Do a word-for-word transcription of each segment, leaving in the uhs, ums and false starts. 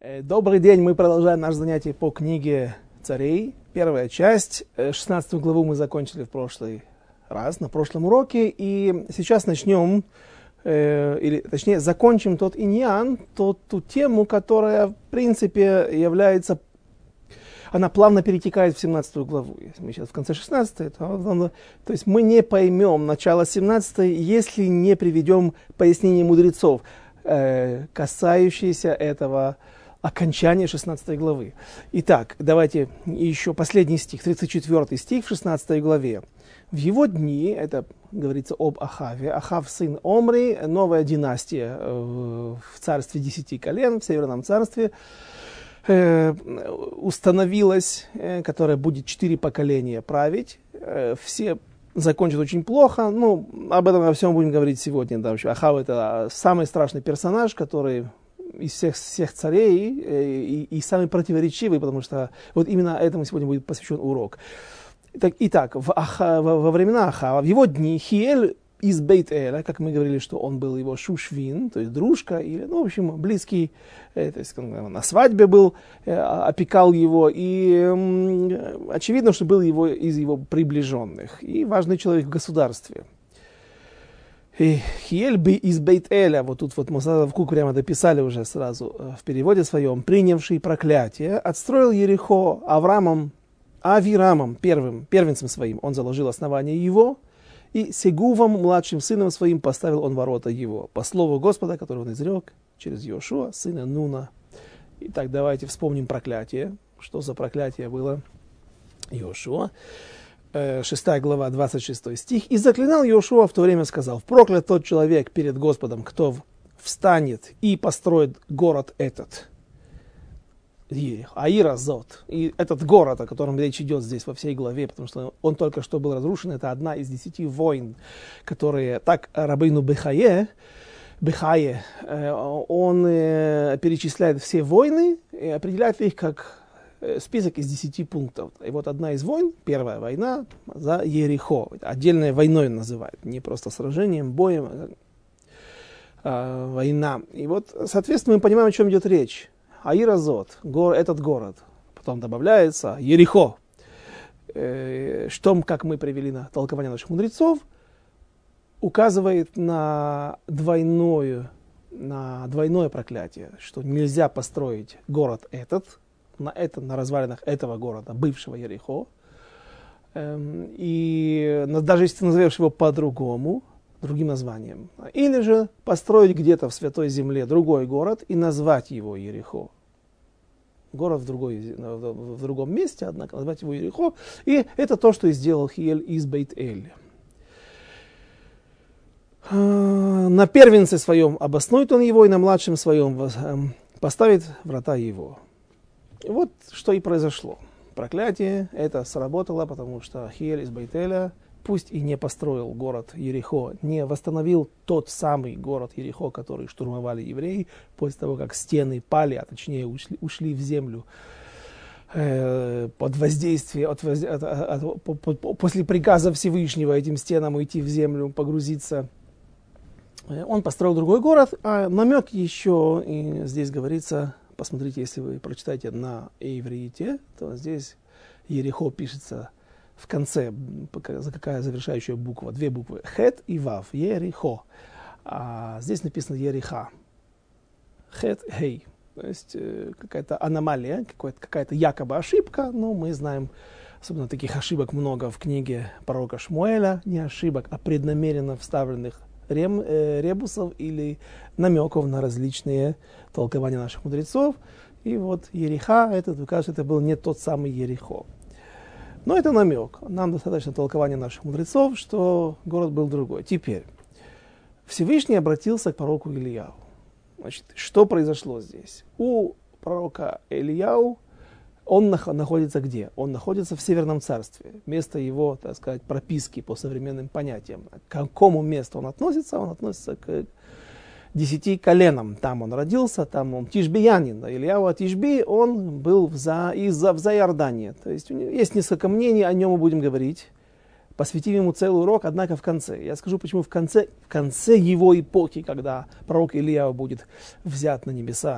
Э, Добрый день, мы продолжаем наше занятие по книге Царей. Первая часть, шестнадцатую главу мы закончили в прошлый раз, на прошлом уроке. И сейчас начнем, э, или точнее закончим тот иньян, тот, ту тему, которая в принципе является, она плавно перетекает в семнадцатую главу. Если мы сейчас в конце шестнадцатой, то, то есть мы не поймем начало семнадцатой, если не приведем пояснение мудрецов, э, касающиеся этого окончание шестнадцатой главы. Итак, давайте еще последний стих, тридцать четвёртый стих в шестнадцатой главе. В его дни, это говорится об Ахаве, Ахав сын Омри, новая династия в царстве десяти колен, в Северном царстве, установилась, которая будет четыре поколения править. Все закончат очень плохо, ну, об этом во всем будем говорить сегодня. Да, Ахав — это самый страшный персонаж, который из всех, всех царей и, и, и самый противоречивый, потому что вот именно этому сегодня будет посвящен урок. Так, итак, в Аха, во, во времена Ахава, в его дни, Хиэль из Бейт-Эля, как мы говорили, что он был его шушвин, то есть дружка, или, ну, в общем, близкий, э, то есть на свадьбе был, э, опекал его, и э, очевидно, что был его, из его приближенных, и важный человек в государстве. Хиэль бы из Бейт-Эля, вот тут вот Мосад Авкук прямо дописали уже сразу в переводе своем, принявший проклятие, отстроил Ерихо Авраамом, Авирамом, первым, первенцем своим, он заложил основание его, и Сегувом, младшим сыном своим, поставил он ворота его, по слову Господа, который он изрек через Йошуа, сына Нуна. Итак, давайте вспомним проклятие. Что за проклятие было Йошуа? шестая глава, двадцать шестой стих. «И заклинал Йошуа в то время, сказал: проклят тот человек перед Господом, кто встанет и построит город этот». Аир-Азот. И этот город, о котором речь идет здесь во всей главе, потому что он только что был разрушен, это одна из десяти войн, которые так Рабейну Бехае, Бехае, он перечисляет все войны и определяет их как список из десяти пунктов. И вот одна из войн, первая война за Ерихо, отдельной войной называют, не просто сражением, боем, а война. И вот, соответственно, мы понимаем, о чем идет речь. Аир-Азот, гор, этот город. Потом добавляется Ерихо. Э, что, как мы привели на толкование наших мудрецов, указывает на двойное, на двойное проклятие, что нельзя построить город этот, на, этом, на развалинах этого города, бывшего Ерихо. Эм, и даже если ты назовешь его по-другому, другим названием. Или же построить где-то в Святой Земле другой город и назвать его Ерихо. Город в, другой, в другом месте, однако назвать его Ерихо. И это то, что и сделал Хиэль из Бейт-Эль. На первенце своем обоснует он его, и на младшем своем поставит врата его. И вот что и произошло. Проклятие это сработало, потому что Хиэль из Бейт-Эля, пусть и не построил город Ерихо, не восстановил тот самый город Ерихо, который штурмовали евреи после того, как стены пали, а точнее ушли, ушли в землю э, под воздействие, от, от, от, от, по, по, после приказа Всевышнего этим стенам уйти в землю, погрузиться. Он построил другой город, а намек еще, и здесь говорится, посмотрите, если вы прочитаете на иврите, то здесь Ерихо пишется в конце, какая завершающая буква, две буквы, хет и вав, Ерихо. А здесь написано Ериха. Хет, хей. То есть э, какая-то аномалия, какая-то якобы ошибка, но мы знаем, особенно таких ошибок много в книге пророка Шмуэля, не ошибок, а преднамеренно вставленных рем, э, ребусов или намеков на различные толкования наших мудрецов. И вот Ериха, это, кажется, это был не тот самый Ерихо. Но это намек. Нам достаточно толкования наших мудрецов, что город был другой. Теперь, Всевышний обратился к пророку Илияу. Значит, что произошло здесь? У пророка Илияу, он находится где? Он находится в Северном царстве. Место его, так сказать, прописки по современным понятиям. К какому месту он относится? Он относится к десяти коленам. Там он родился, там он тишбиянин. Ильяу от Тишби, он был в, за, из-за, в Зайордании. То есть есть несколько мнений, о нем мы будем говорить. Посвятим ему целый урок, однако в конце. Я скажу, почему в конце, в конце его эпохи, когда пророк Илья будет взят на небеса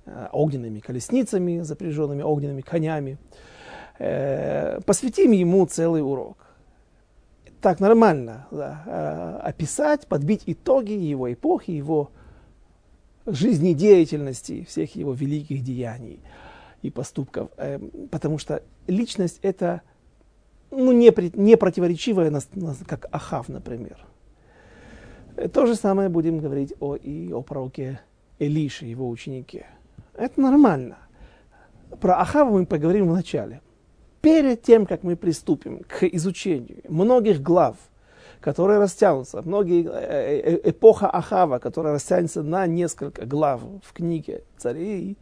огненными колесницами, запряженными огненными конями. Посвятим ему целый урок. Так нормально, да, описать, подбить итоги его эпохи, его жизнедеятельности, всех его великих деяний и поступков. Потому что личность это ну, не, не противоречивая, как Ахав, например. То же самое будем говорить о, и о пророке Элише, его ученике. Это нормально. Про Ахава мы поговорим в начале. Перед тем, как мы приступим к изучению многих глав, которые растянутся, многие, эпоха Ахава, которая растянется на несколько глав в книге Царей,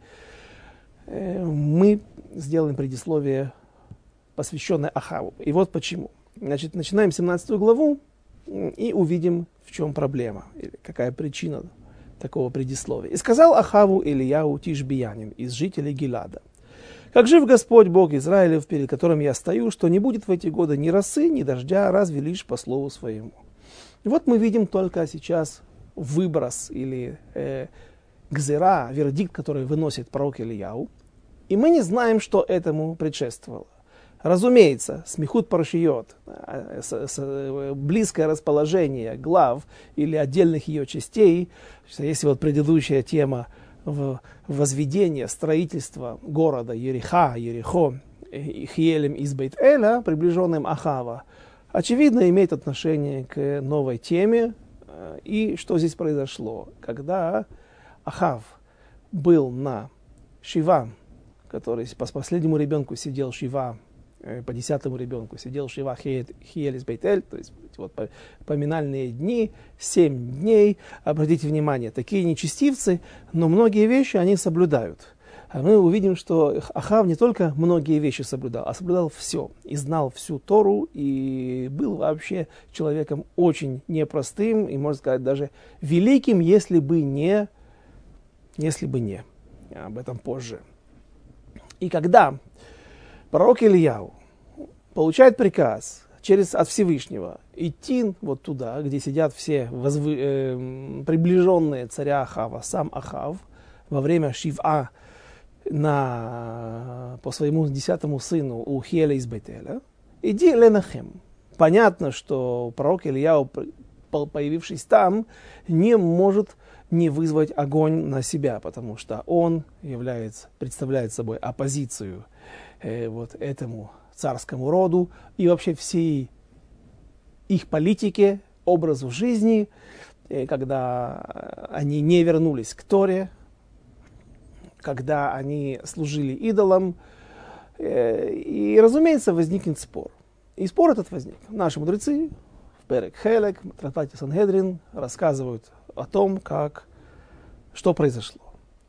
мы сделаем предисловие, посвященное Ахаву. И вот почему. Значит, начинаем семнадцатую главу и увидим, в чем проблема, или какая причина такого предисловия. «И сказал Ахаву Илияу Тишбиянин из жителей Гилада: как жив Господь Бог Израилев, перед которым я стою, что не будет в эти годы ни росы, ни дождя, разве лишь по слову своему». И вот мы видим только сейчас выброс или э, гзера, вердикт, который выносит пророк Илияу. И мы не знаем, что этому предшествовало. Разумеется, смехут паршиот, близкое расположение глав или отдельных ее частей, если вот предыдущая тема в возведение, строительство города Ериха, Ерихо, Хиелем из Бейт-Эля, приближенным Ахава, очевидно имеет отношение к новой теме. И что здесь произошло? Когда Ахав был на Шива, который по последнему ребенку сидел Шива, по десятому ребенку сидел Шива Хиель из Бейт-Эль, то есть вот поминальные дни, семь дней. Обратите внимание, такие нечестивцы, но многие вещи они соблюдают. А мы увидим, что Ахав не только многие вещи соблюдал, а соблюдал все. И знал всю Тору, и был вообще человеком очень непростым, и, можно сказать, даже великим, если бы не, если бы не. Об этом позже. И когда пророк Илияу получает приказ через, от Всевышнего идти вот туда, где сидят все возвы, э, приближенные царя Ахава, сам Ахав, во время Шива на, по своему десятому сыну у Хиеля из Бейт-Эля, иди ленахем. Понятно, что пророк Илияу, появившись там, не может не вызвать огонь на себя, потому что он является, представляет собой оппозицию э, вот этому царскому роду и вообще всей их политике, образу жизни, э, когда они не вернулись к Торе, когда они служили идолам. Э, и, разумеется, возникнет спор. И спор этот возник. Наши мудрецы в Перек Хелек, в трактате Сангедрин, рассказывают о том, как, что произошло.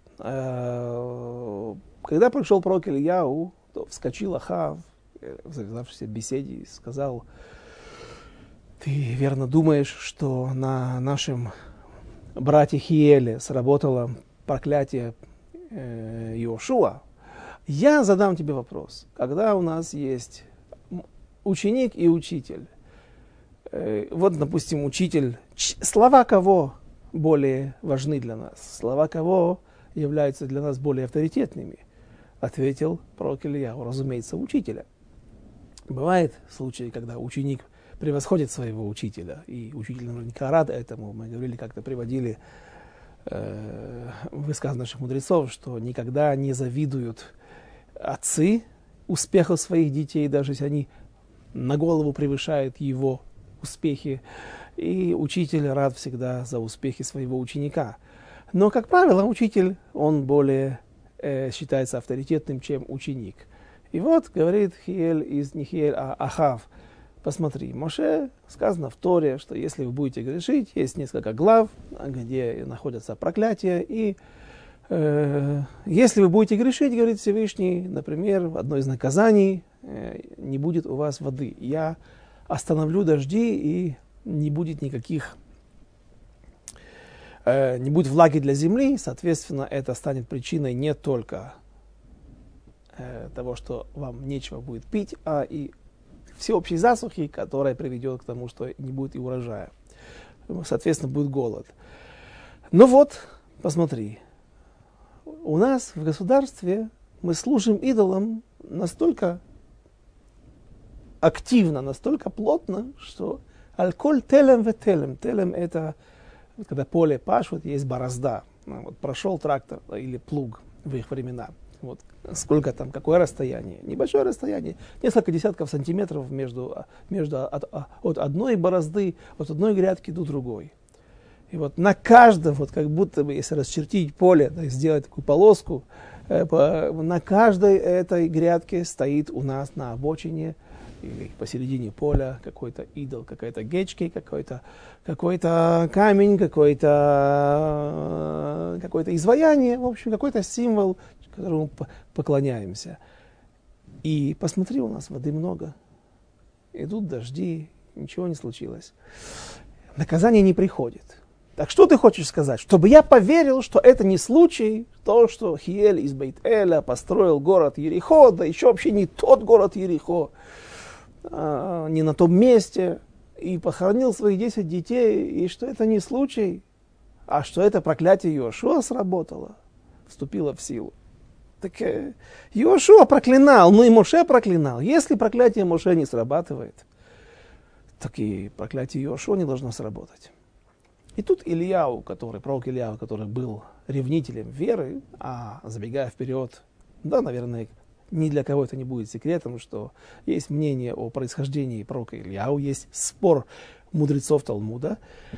Э, когда пришел пророк Илияу, то вскочил Ахав, в завязавшейся беседе, и сказал: ты верно думаешь, что на нашем брате Хиеле сработало проклятие э, Иошуа? Я задам тебе вопрос. Когда у нас есть ученик и учитель, э, вот, допустим, учитель, ч- слова кого более важны для нас? Слова кого являются для нас более авторитетными? Ответил пророк Илияу: разумеется, учителя. Бывают случаи, когда ученик превосходит своего учителя, и учитель наверняка рад этому. Мы говорили, как-то приводили э, высказы наших мудрецов, что никогда не завидуют отцы успехов своих детей, даже если они на голову превышают его успехи. И учитель рад всегда за успехи своего ученика. Но, как правило, учитель, он более э, считается авторитетным, чем ученик. И вот, говорит Хиель из не Хиель, а Ахав: посмотри, Моше сказано в Торе, что если вы будете грешить, есть несколько глав, где находятся проклятия, и э, если вы будете грешить, говорит Всевышний, например, одно из наказаний, э, не будет у вас воды. Я остановлю дожди, и не будет никаких, э, не будет влаги для земли, соответственно, это станет причиной не только э, того, что вам нечего будет пить, а и всеобщей засухи, которая приведет к тому, что не будет и урожая. Соответственно, будет голод. Ну вот, посмотри, у нас в государстве мы служим идолам настолько активно, настолько плотно, что аль-коль телем ве телем. Телем — это когда поле пашут, есть борозда. Вот прошел трактор или плуг в их времена. Вот сколько там, какое расстояние? Небольшое расстояние, несколько десятков сантиметров между, между от, от одной борозды, от одной грядки до другой. И вот на каждом, вот как будто бы, если расчертить поле, да, сделать такую полоску, э, по, на каждой этой грядке стоит у нас на обочине или посередине поля какой-то идол, какая-то гечки, какой-то, какой-то камень, какой-то, какое-то изваяние, в общем, какой-то символ, которому поклоняемся. И посмотри, у нас воды много. Идут дожди, ничего не случилось. Наказание не приходит. Так что ты хочешь сказать? Чтобы я поверил, что это не случай, то, что Хиэль из Бейт-Эля построил город Ерихо, да еще вообще не тот город Ерихо, а, не на том месте, и похоронил своих десять детей, и что это не случай, а что это проклятие Йошуа сработало, вступило в силу. Так э, Йошуа проклинал, ну и Моше проклинал. Если проклятие Моше не срабатывает, так и проклятие Йошуа не должно сработать. И тут Ильяу, который, пророк Ильяу, который был ревнителем веры, а забегая вперед, да, наверное, ни для кого это не будет секретом, что есть мнение о происхождении пророка Ильяу, есть спор мудрецов Талмуда,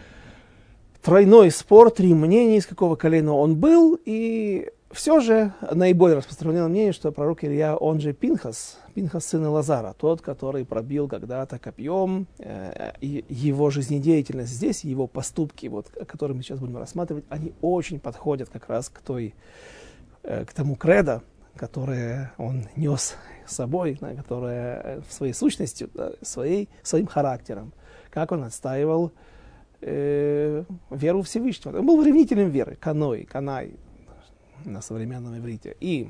тройной спор, три мнения, из какого колена он был, и все же наиболее распространенное мнение, что пророк Илья, он же Пинхас, Пинхас сын Элазара, тот, который пробил когда-то копьем, э, и его жизнедеятельность здесь, его поступки, вот, которые мы сейчас будем рассматривать, они очень подходят как раз к, той, э, к тому кредо, которое он нес с собой, да, которое в своей сущности, да, своей, своим характером, как он отстаивал э, веру Всевышнего. Он был ревнителем веры, каной, канай, на современном иврите. И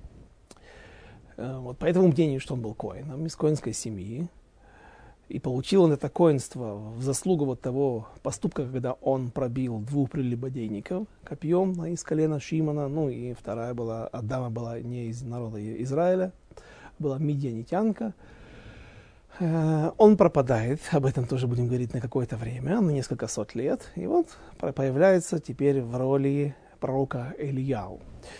э, вот по этому мнению, что он был коэном из коэнской семьи, и получил он это коэнство в заслугу вот того поступка, когда он пробил двух прелюбодейников копьем из колена Шимона, ну и вторая была, Адама была не из народа Израиля, была мидьянитянка. Э, он пропадает, об этом тоже будем говорить на какое-то время, на несколько сот лет, и вот появляется теперь в роли пророка Ильяу.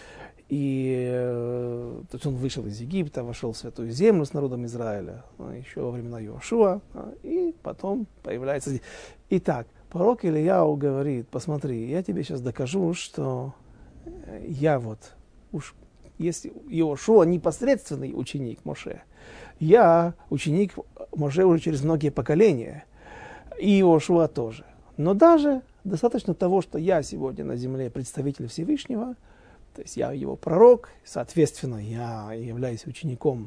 И э, то есть он вышел из Египта, вошел в Святую Землю с народом Израиля, еще во времена Йошуа, и потом появляется... Итак, пророк Ильяу говорит: посмотри, я тебе сейчас докажу, что я вот, уж если Йошуа непосредственный ученик Моше, я ученик Моше уже через многие поколения, и Йошуа тоже. Но даже достаточно того, что я сегодня на земле представитель Всевышнего, то есть я его пророк, соответственно, я являюсь учеником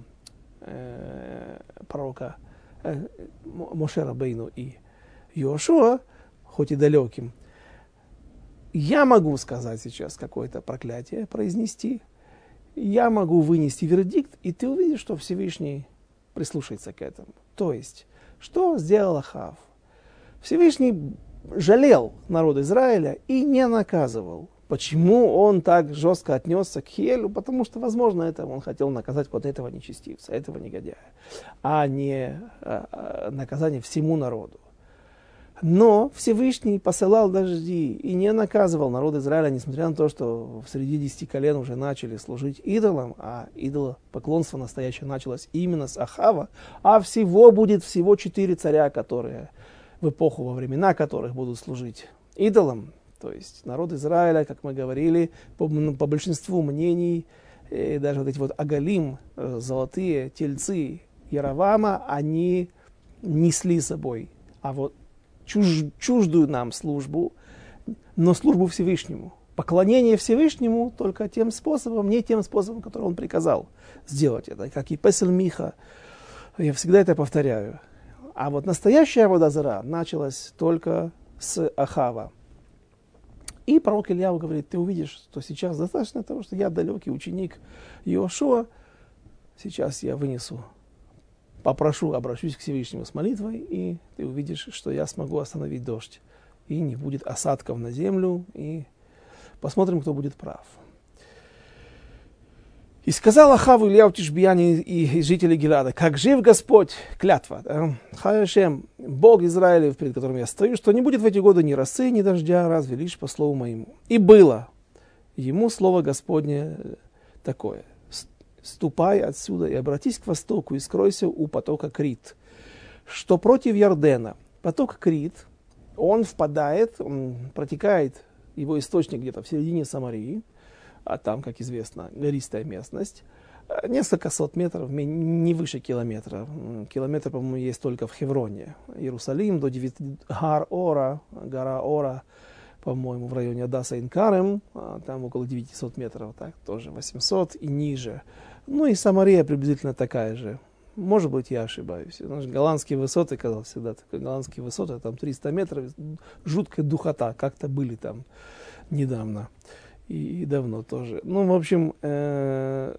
э, пророка э, Моше Рабейну и Йошуа, хоть и далеким. Я могу сказать сейчас какое-то проклятие, произнести, я могу вынести вердикт, и ты увидишь, что Всевышний прислушается к этому. То есть, что сделал Ахав? Всевышний жалел народ Израиля и не наказывал. Почему он так жестко отнесся к Хиэлю? Потому что, возможно, это он хотел наказать вот этого нечестивца, этого негодяя, а не а, а, наказание всему народу. Но Всевышний посылал дожди и не наказывал народ Израиля, несмотря на то, что среди десяти колен уже начали служить идолам, а идолопоклонство настоящее началось именно с Ахава, а всего будет всего четыре царя, которые в эпоху, во времена которых будут служить идолам. То есть народ Израиля, как мы говорили, по, по большинству мнений, э, даже вот эти вот агалим, э, золотые тельцы Яровама, они несли с собой, а вот чуж, чуждую нам службу, но службу Всевышнему. Поклонение Всевышнему только тем способом, не тем способом, который он приказал сделать это. Как и Песел Миха, я всегда это повторяю. А вот настоящая авода зара началась только с Ахава. И пророк Ильяу говорит: ты увидишь, что сейчас достаточно того, что я далекий ученик Йошуа, сейчас я вынесу, попрошу, обращусь к Всевышнему с молитвой, и ты увидишь, что я смогу остановить дождь, и не будет осадков на землю, и посмотрим, кто будет прав. И сказал Ахаву Ильяу Тишбияне и жители Гилада: как жив Господь, клятва, да? Хашем, Бог Израилев, перед которым я стою, что не будет в эти годы ни росы, ни дождя, разве лишь по слову моему. И было ему слово Господне такое: ступай отсюда и обратись к востоку, и скройся у потока Крит, что против Ярдена. Поток Крит, он впадает, он протекает, его источник где-то в середине Самарии, а там, как известно, гористая местность, несколько сот метров, не выше километра. Километр, по-моему, есть только в Хевроне. Иерусалим до девяти, Гар-Ора, гора Ора, по-моему, в районе Адаса Инкарем, там около девятисот метров, так, тоже восемьсот и ниже. Ну и Самария приблизительно такая же. Может быть, я ошибаюсь. Голландские высоты, казалось всегда, такие голландские высоты, там триста метров, жуткая духота, как-то были там недавно. И, и давно тоже. Ну, в общем, э,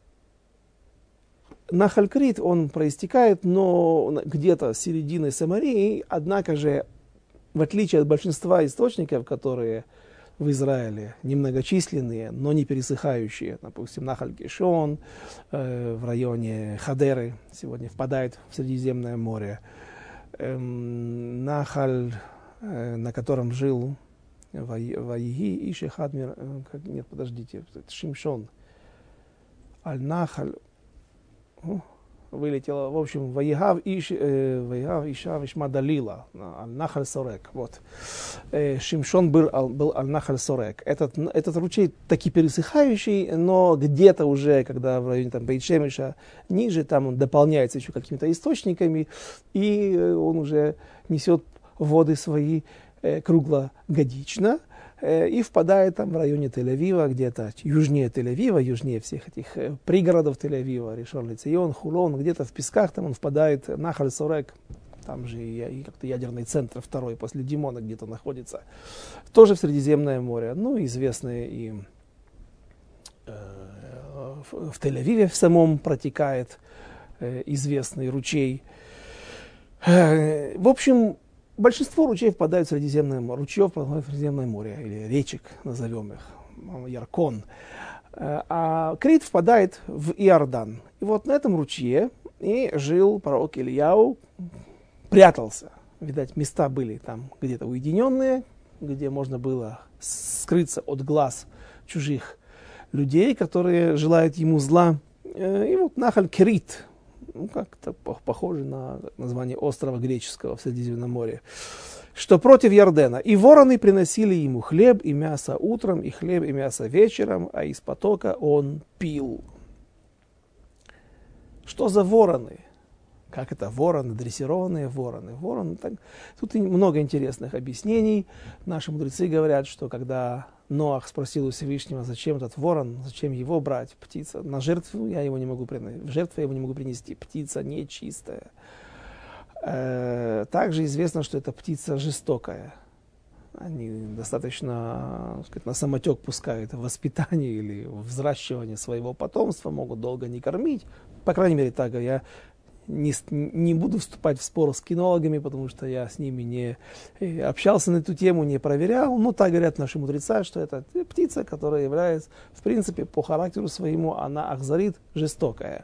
Нахаль Крит, он проистекает, но где-то с середины Самарии, однако же, в отличие от большинства источников, которые в Израиле немногочисленные, но не пересыхающие, допустим, Нахаль Кишон э, в районе Хадеры сегодня впадает в Средиземное море, э, Нахаль, э, на котором жил Ваиги, Иши Хадмир, нет, подождите, Шимшон, Аль-Нахаль, вылетело, в общем, Ваигав, Иш, э, Ваигав, Иша, Вишма Далила, Аль-Нахаль Сорек, вот. Э, Шимшон был, был Аль-Нахаль Сорек. Этот, этот ручей таки пересыхающий, но где-то уже, когда в районе там Бейт-Шемеша ниже, там он дополняется еще какими-то источниками, и он уже несет воды свои круглогодично, и впадает там в районе Тель-Авива, где-то южнее Тель-Авива, южнее всех этих пригородов Тель-Авива, Ришон-ле-Цион, Хулон, где-то в песках там он впадает, Нахаль Сорек, там же и как-то ядерный центр второй после Димона где-то находится, тоже в Средиземное море. Ну, известный и э, в Тель-Авиве в самом протекает э, известный ручей. Э, в общем, большинство ручеев впадают в Средиземное море, ручьев впадают в Средиземное море, или речек, назовем их, Яркон. А Крит впадает в Иордан. И вот на этом ручье и жил пророк Ильяу, прятался. Видать, места были там где-то уединенные, где можно было скрыться от глаз чужих людей, которые желают ему зла. И вот Нахаль Крит, ну, как-то похоже на название острова греческого в Средиземном море, что против Ярдена. И вороны приносили ему хлеб и мясо утром, и хлеб и мясо вечером, а из потока он пил. Что за вороны? Как это вороны, дрессированные вороны? Вороны, так... Тут много интересных объяснений. Наши мудрецы говорят, что когда Ноах спросил у Всевышнего, зачем этот ворон, зачем его брать, птица, на жертву я его не могу принести, в жертву я его не могу принести, птица нечистая. Э, также известно, что эта птица жестокая. Они достаточно, так сказать, на самотек пускают в воспитание или в взращивание своего потомства, могут долго не кормить. По крайней мере, так я не, не буду вступать в спор с кинологами, потому что я с ними не общался на эту тему, не проверял. Но так говорят наши мудрецы, что это птица, которая является, в принципе, по характеру своему, она ахзарит, жестокая.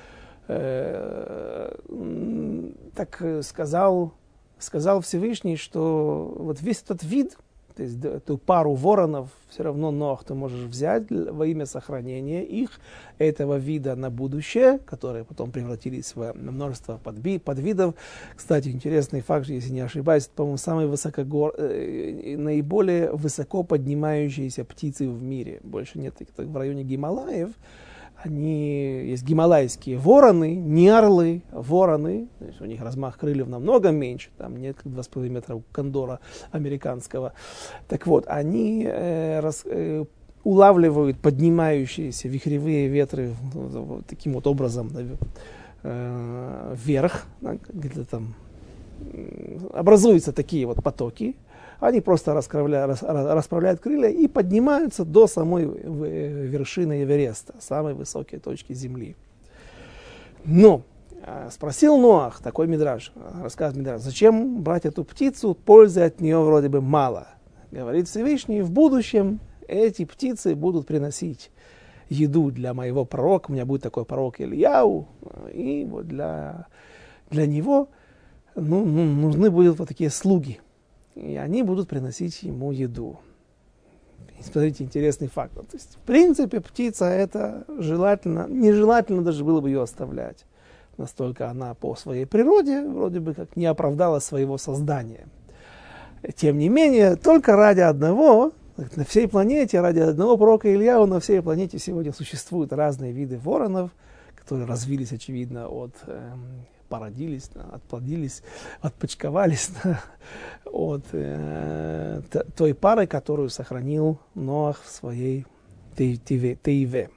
Так сказал, сказал Всевышний, что вот весь этот вид, то есть эту пару воронов, все равно Ноах ты можешь взять во имя сохранения их, этого вида на будущее, которые потом превратились в множество подви, подвидов. Кстати, интересный факт, если не ошибаюсь, это, по-моему, самые высокогор... наиболее высоко поднимающиеся птицы в мире. Больше нет таких в районе Гималаев. Они, есть гималайские вороны, не орлы, вороны, то есть у них размах крыльев намного меньше, там нет как два с половиной метра у кондора американского. Так вот, они э, рас, э, улавливают поднимающиеся вихревые ветры вот, таким вот образом э, вверх, где-то там образуются такие вот потоки. Они просто расправляют, расправляют крылья и поднимаются до самой вершины Эвереста, самой высокой точки Земли. Но спросил Ноах, такой мидраш, рассказывает мидраш, зачем брать эту птицу, пользы от нее вроде бы мало. Говорит Всевышний, в будущем эти птицы будут приносить еду для моего пророка, у меня будет такой пророк Ильяу, и вот для, для него ну, ну, нужны будут вот такие слуги, и они будут приносить ему еду. И смотрите, интересный факт. То есть, в принципе, птица это желательно, нежелательно даже было бы ее оставлять. Настолько она по своей природе вроде бы как не оправдала своего создания. Тем не менее, только ради одного, на всей планете, ради одного пророка Ильяу на всей планете сегодня существуют разные виды воронов, которые развились, очевидно, от, э, породились, отплодились, отпочковались от э, той пары, которую сохранил Ноах в своей Теиве.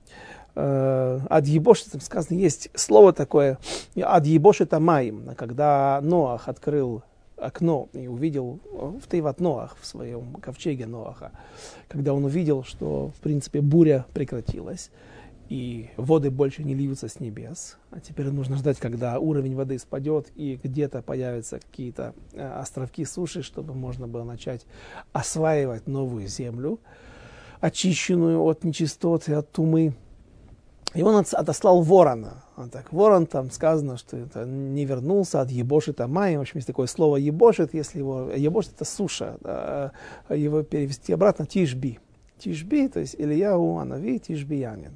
Ад ебошет, там сказано, есть слово такое, ад ебошет амаим, когда Ноах открыл окно и увидел в Тейват Ноах, в своем ковчеге Ноаха, когда он увидел, что, в принципе, буря прекратилась, и воды больше не льются с небес, а теперь нужно ждать, когда уровень воды спадет, и где-то появятся какие-то островки суши, чтобы можно было начать осваивать новую землю, очищенную от нечистот и от тумы. И он отослал ворона. Он так, ворон, там сказано, что это не вернулся от ебошит амай. В общем, есть такое слово ебошит, если его... Ебошит это суша. Да, его перевести обратно тишби. Тишби, то есть Ильяу, Анави, тишбиянин.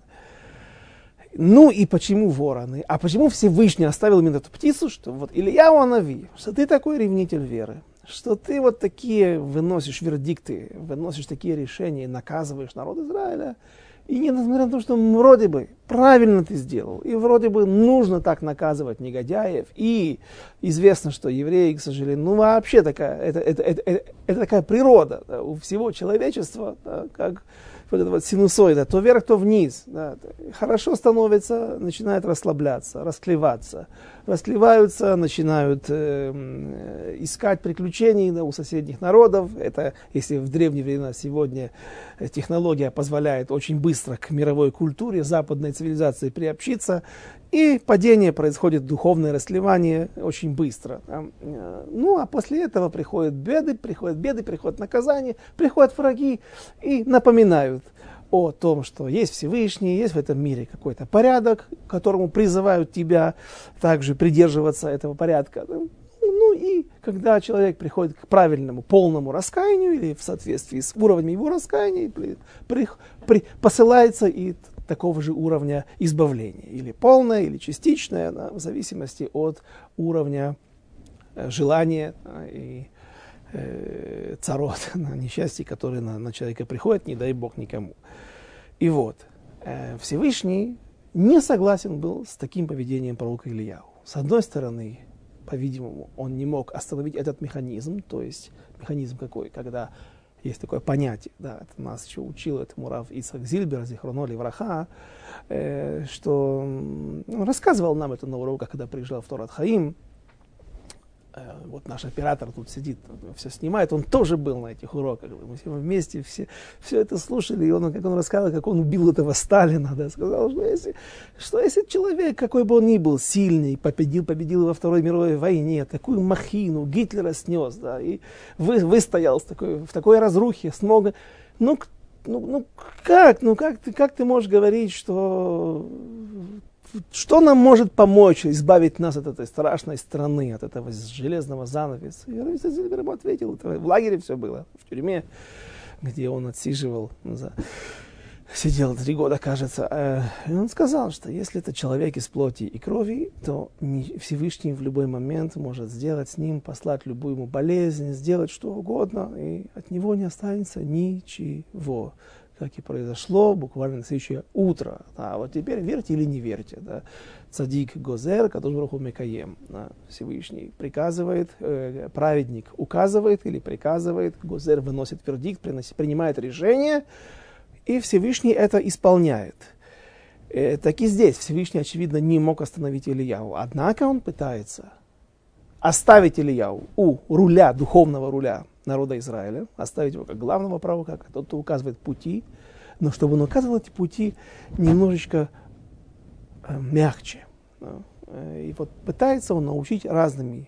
Ну и почему вороны? А почему Всевышний оставил именно эту птицу? Что вот Ильяу, Анави, что ты такой ревнитель веры, что ты вот такие выносишь вердикты, выносишь такие решения и наказываешь народ Израиля. И несмотря на то, что вроде бы правильно ты сделал, и вроде бы нужно так наказывать негодяев, и известно, что евреи, к сожалению, ну вообще такая, это, это, это, это, это такая природа, да, у всего человечества, да, как вот эта вот синусоида, то вверх, то вниз. Да, хорошо становится, начинает расслабляться, расклеваться. Расклеваются, начинают э, искать приключений, да, у соседних народов. Это, если в древние времена, сегодня технология позволяет очень быстро к мировой культуре, западной цивилизации приобщиться, и падение происходит, духовное расслевание очень быстро. Ну, а после этого приходят беды, приходят беды, приходят наказания, приходят враги и напоминают о том, что есть Всевышний, есть в этом мире какой-то порядок, к которому призывают тебя также придерживаться этого порядка. Ну и когда человек приходит к правильному, полному раскаянию или в соответствии с уровнем его раскаяния, при, при, при, посылается и такого же уровня избавления. Или полное, или частичное, да, в зависимости от уровня э, желания да, и э, царот, на несчастье, которые на, на человека приходят, не дай Бог никому. И вот, э, Всевышний не согласен был с таким поведением пророка Ильяу. С одной стороны, по-видимому, он не мог остановить этот механизм, то есть механизм какой, когда есть такое понятие, да, это нас еще учил этому рав Ицхак Зильбер, Зихроно левраха, э, что он рассказывал нам это на уроках, когда приезжал в Торат Хаим. Э, вот наш оператор тут сидит, все снимает, он тоже был на этих уроках. Мы все вместе все, все это слушали, и он, как он рассказывал, как он убил этого Сталина, да, сказал, что если, что если человек, какой бы он ни был, сильный, победил, победил во Второй мировой войне, такую махину Гитлера снес, да, и вы, выстоял с такой, в такой разрухе, с много, ну, ну, ну как, ну как ты, как ты можешь говорить, что что нам может помочь избавить нас от этой страшной страны, от этого железного занавеса? И Рав Зильбер ему ответил, это в лагере все было, в тюрьме, где он отсиживал, за... сидел три года, кажется. И он сказал, что если это человек из плоти и крови, то Всевышний в любой момент может сделать с ним, послать любую ему болезнь, сделать что угодно, и от него не останется ничего. Как и произошло буквально на следующее утро. А вот теперь верьте или не верьте. Да. Цадик Гозер, Кадош Барух Ху Мекаем. Да. Всевышний приказывает, э, праведник указывает или приказывает, Гозер выносит вердикт, приносит, принимает решение, и Всевышний это исполняет. Э, так и здесь Всевышний, очевидно, не мог остановить Ильяу. Однако он пытается оставить Ильяу у руля, духовного руля народа Израиля, оставить его как главного пророка, как тот, кто указывает пути, но чтобы он указывал эти пути немножечко э, мягче. Да. И вот пытается он научить разными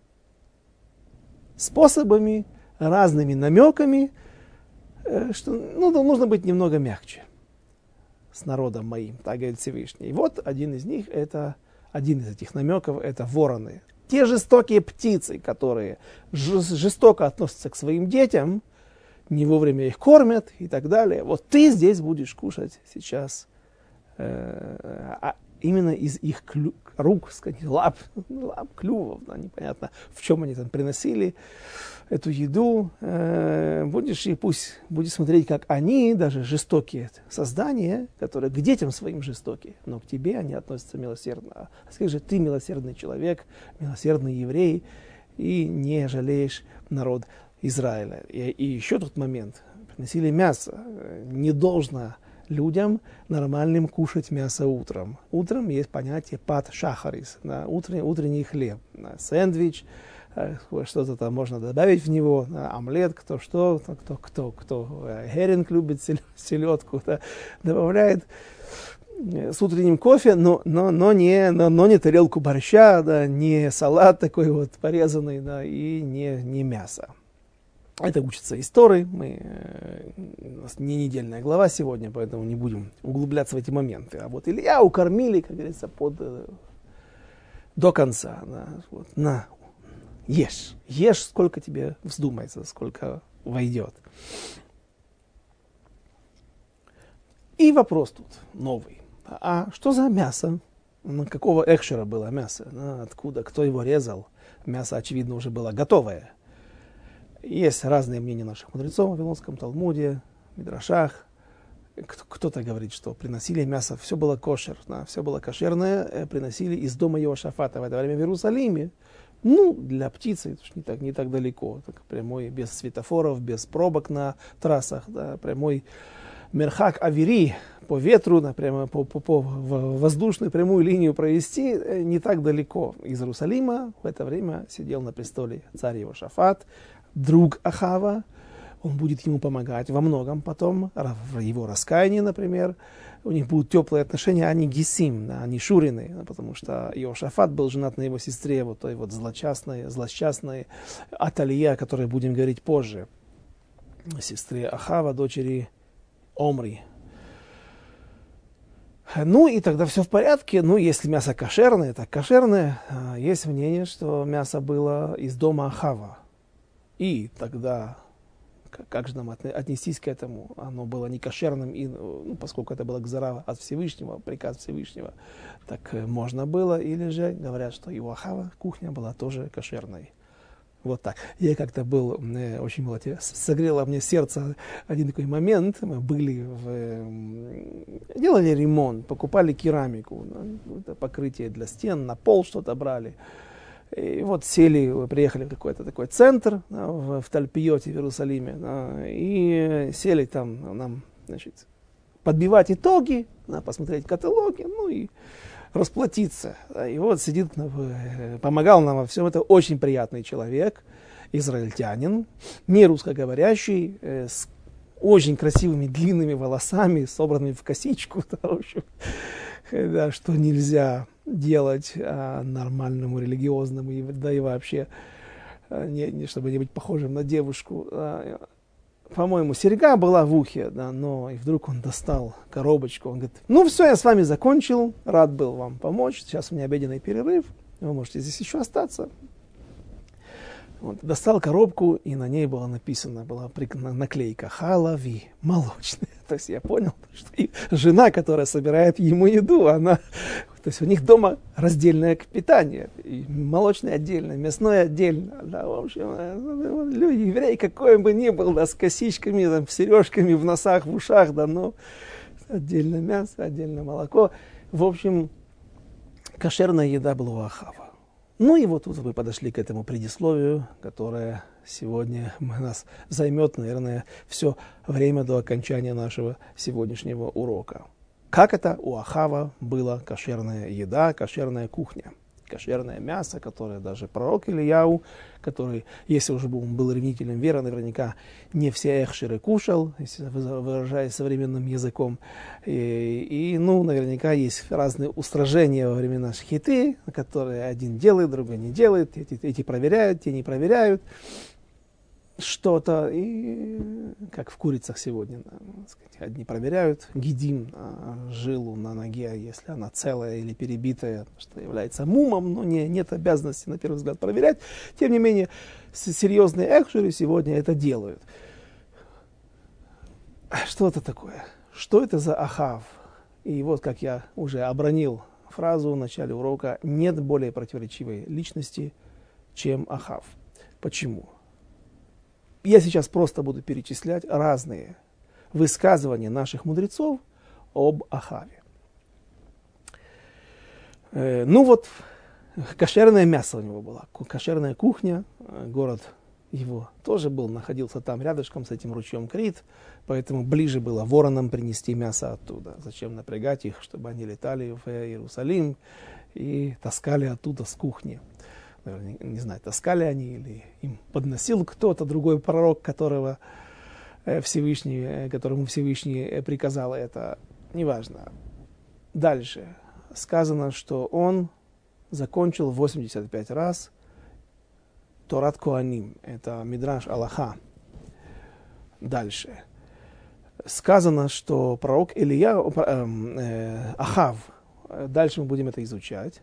способами, разными намеками, э, что ну, нужно быть немного мягче. с народом моим, так говорит Всевышний. И вот один из них, это, один из этих намеков, это вороны. Те жестокие птицы, которые жестоко относятся к своим детям, не вовремя их кормят и так далее. Вот ты здесь будешь кушать сейчас э, а именно из их клю, рук, сказать, лап, лап, клювов, да, непонятно, в чем они там приносили эту еду. Э, будешь и пусть будешь смотреть, как они, даже жестокие создания, которые к детям своим жестокие, но к тебе они относятся милосердно. А скажи, ты милосердный человек, милосердный еврей, и не жалеешь народ Израиля. И, и еще тот момент, приносили мясо. Не должно людям нормальным кушать мясо утром. Утром есть понятие пат шахарис, да, утренний, утренний хлеб, да, сэндвич, что-то там можно добавить в него, да, омлет, кто что, кто кто, кто геринг любит, селедку, да, добавляет с утренним кофе, но, но, но, не, но, но не тарелку борща, да, не салат такой вот порезанный, да, и не, не мясо. Это учится из Торы, мы, у нас не недельная глава сегодня, поэтому не будем углубляться в эти моменты. А вот Илья укормили, как говорится, под, до конца. Да, вот, на, ешь, ешь, сколько тебе вздумается, сколько войдет. И вопрос тут новый. А что за мясо? Ну, какого экшера было мясо? Ну, откуда? Кто его резал? Мясо, очевидно, уже было готовое. Есть разные мнения наших мудрецов в Вавилонском Талмуде, Мидрашах. Кто-то говорит, что приносили мясо, все было кошер, да, все было кошерное, приносили из дома Йеошафата в это время в Иерусалиме. Ну, для птицы, это не так, не так далеко, так прямой, без светофоров, без пробок на трассах, да, прямой мерхак авири, по ветру, да, прямо по, по, по воздушную прямую линию провести не так далеко. Из Иерусалима в это время сидел на престоле царь Йеошафат, друг Ахава, он будет ему помогать во многом потом, в его раскаянии, например, у них будут теплые отношения, они гесим, да, они шурины, да, потому что Йеошафат был женат на его сестре, вот той вот злочастной, злосчастной Аталия, о которой будем говорить позже, сестре Ахава, дочери Омри. Ну и тогда все в порядке. Ну, если мясо кошерное, так кошерное. Есть мнение, что мясо было из дома Ахава. И тогда, как же нам отнестись к этому? Оно было не кошерным, и, ну, поскольку это было гзара от Всевышнего, приказ Всевышнего, так можно было. Или же говорят, что и у Ахава кухня была тоже кошерной. Вот так. Я как-то был, э, очень было, согрело мне сердце один такой момент. Мы были, в, э, делали ремонт, покупали керамику, ну, покрытие для стен, на пол что-то брали. И вот сели, приехали в какой-то такой центр, да, в, в Тальпиоте, в Иерусалиме, да, и сели там нам, значит, подбивать итоги, да, посмотреть каталоги, ну и расплатиться. И вот сидит, помогал нам во всем. Это очень приятный человек, израильтянин, не русскоговорящий, с очень красивыми длинными волосами, собранными в косичку, да, в общем, да, что нельзя делать а, нормальному религиозному, да и вообще, а, не, не, чтобы не быть похожим на девушку. А, по-моему, серьга была в ухе, да, но и вдруг он достал коробочку, он говорит: ну все, я с вами закончил, рад был вам помочь, сейчас у меня обеденный перерыв, вы можете здесь еще остаться. Вот, достал коробку, и на ней было написано, была наклейка «Халави», молочная. То есть я понял, что и жена, которая собирает ему еду, она... То есть у них дома раздельное питание, и молочное отдельно, мясное отдельно. Да, в общем, люди, еврей какой бы ни был, да, с косичками, там, сережками в носах, в ушах, да, но отдельно мясо, отдельно молоко. В общем, кошерная еда была у Ахава. Ну и вот тут мы подошли к этому предисловию, которое сегодня нас займет, наверное, все время до окончания нашего сегодняшнего урока. Как это у Ахава была кошерная еда, кошерная кухня, кошерное мясо, которое даже пророк Ильяу, который, если уже он был ревнителем веры, наверняка не все эхшеры кушал, если выражаясь современным языком. И, и, ну, наверняка есть разные устражения во времена шхиты, которые один делает, другой не делает, эти, эти проверяют, те не проверяют. что-то, и как в курицах сегодня, да, сказать, одни проверяют гидим, а, жилу на ноге, если она целая или перебитая, что является мумом, но не, нет обязанности на первый взгляд проверять. Тем не менее, серьезные экшеры сегодня это делают. Что это такое? Что это за Ахав? И вот, как я уже обронил фразу в начале урока, нет более противоречивой личности, чем Ахав. Почему? Я сейчас просто буду перечислять разные высказывания наших мудрецов об Ахаве. Э, ну вот, кошерное мясо у него было, кошерная кухня, город его тоже был, находился там рядышком с этим ручьем Крит, поэтому ближе было воронам принести мясо оттуда. Зачем напрягать их, чтобы они летали в Иерусалим и таскали оттуда с кухни. Не, не знаю, таскали они или им подносил кто-то, другой пророк, которого Всевышний, которому Всевышний приказал это, неважно. Дальше сказано, что он закончил восемьдесят пять раз Торат Коаним, это Мидраш Аллаха. Дальше сказано, что пророк Илия, э, э, Ахав, дальше мы будем это изучать.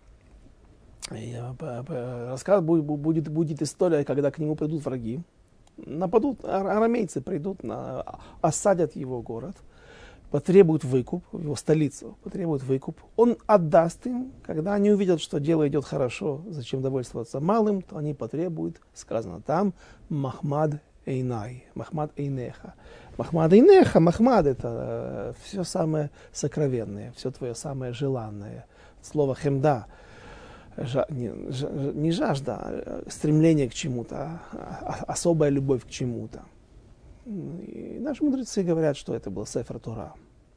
Рассказ будет, будет, будет история, когда к нему придут враги, нападут, арамейцы придут, на, осадят его город, потребуют выкуп, его столицу, потребуют выкуп. Он отдаст им, когда они увидят, что дело идет хорошо, зачем довольствоваться малым, то они потребуют, сказано там, Махмад Эйнай, Махмад Эйнеха. Махмад Эйнеха, Махмад это все самое сокровенное, все твое самое желанное. Слово хемда. Жа, не, жа, не жажда, а стремление к чему-то, а особая любовь к чему-то. И наши мудрецы говорят, что это был Сефер Тора.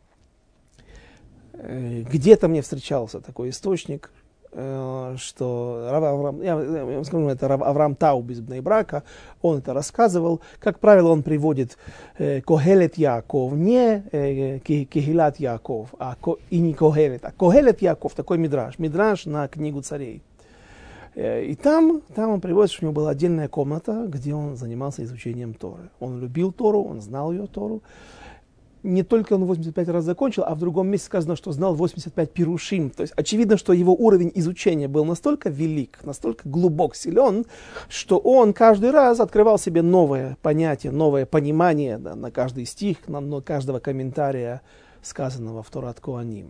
Где-то мне встречался такой источник, что Рав Авраам, я, я скажу, это Рав Авраам Тауб из Бней Брака, он это рассказывал. Как правило, он приводит э, Когелет Яаков, не э, Кехилат Яаков, а, и не Когелет, а Когелет Яаков, такой мидраш, мидраш на книгу царей. Э, и там, там он приводит, что у него была отдельная комната, где он занимался изучением Торы. Он любил Тору, он знал ее Тору. Не только он восемьдесят пять раз закончил, а в другом месте сказано, что знал восемьдесят пять пирушим. То есть очевидно, что его уровень изучения был настолько велик, настолько глубок, силен, что он каждый раз открывал себе новое понятие, новое понимание, да, на каждый стих, на, на каждого комментария, сказанного в Торат Коаним.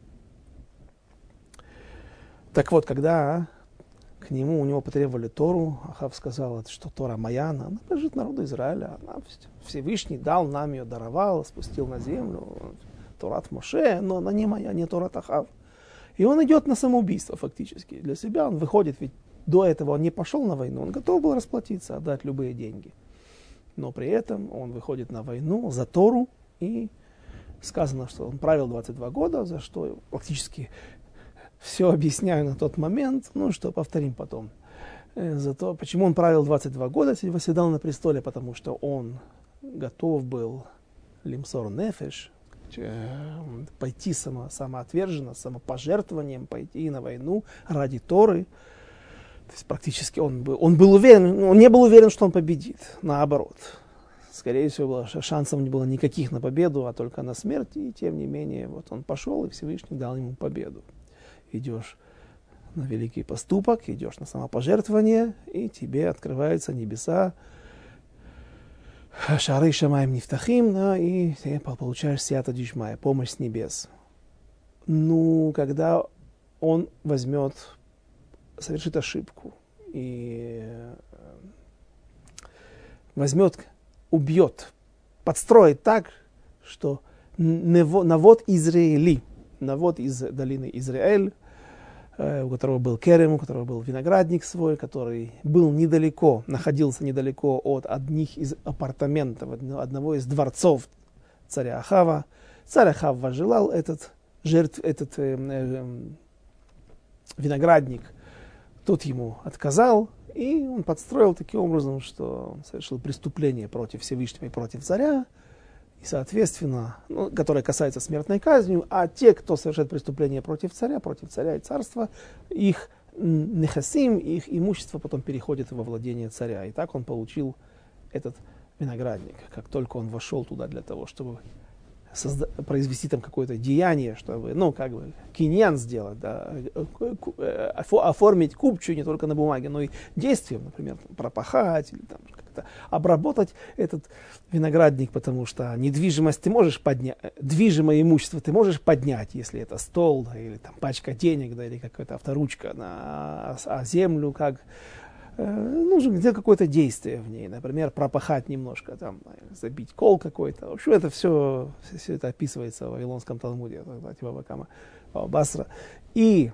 Так вот, когда к нему, у него потребовали Тору, Ахав сказал, что Тора моя, она принадлежит народу Израиля, она Всевышний дал нам ее, даровал, спустил на землю, Торат Моше, но она не моя, не Торат Ахав. И он идет на самоубийство фактически. Для себя он выходит, ведь до этого он не пошел на войну, он готов был расплатиться, отдать любые деньги. Но при этом он выходит на войну за Тору, и сказано, что он правил двадцать два года, за что фактически все объясняю на тот момент, ну что повторим потом. Зато почему он правил двадцать два года, восседал на престоле, потому что он готов был лимсор нефеш, пойти само, самоотверженно, самопожертвованием, пойти на войну ради Торы. То есть практически он был, он был уверен, он не был уверен, что он победит, наоборот. Скорее всего, шансов не было никаких на победу, а только на смерть, и тем не менее, вот он пошел, и Всевышний дал ему победу. Идешь на великий поступок, идешь на самопожертвование, и тебе открываются небеса, шары шамаем нифтахим, да, и ты получаешь сията дишмая, помощь с небес. Ну, когда он возьмет, совершит ошибку и возьмет, убьет, подстроит так, что навод Израили, навод из долины Израиль, у которого был керем, у которого был виноградник свой, который был недалеко, находился недалеко от одних из апартаментов, одного из дворцов царя Ахава. Царь Ахав возжелал этот, жертв, этот э, э, виноградник, тот ему отказал, и он подстроил таким образом, что он совершил преступление против Всевышнего и против царя, и, соответственно, ну, которое касается смертной казни, а те, кто совершает преступление против царя, против царя и царства, их нехасим, их имущество потом переходит во владение царя. И так он получил этот виноградник. Как только он вошел туда для того, чтобы созда- произвести там какое-то деяние, чтобы, ну, как бы, киньян сделать, да, оформить купчу не только на бумаге, но и действием, например, пропахать или там как-то обработать этот виноградник, потому что недвижимость ты можешь поднять, движимое имущество ты можешь поднять, если это стол, да, или там пачка денег, да, или какая-то авторучка, на, а землю как нужно где какое-то действие в ней, например, пропахать немножко, там, забить кол какой-то. В общем, это все, все это описывается в Вавилонском Талмуде, Бава-Кама, Басра. И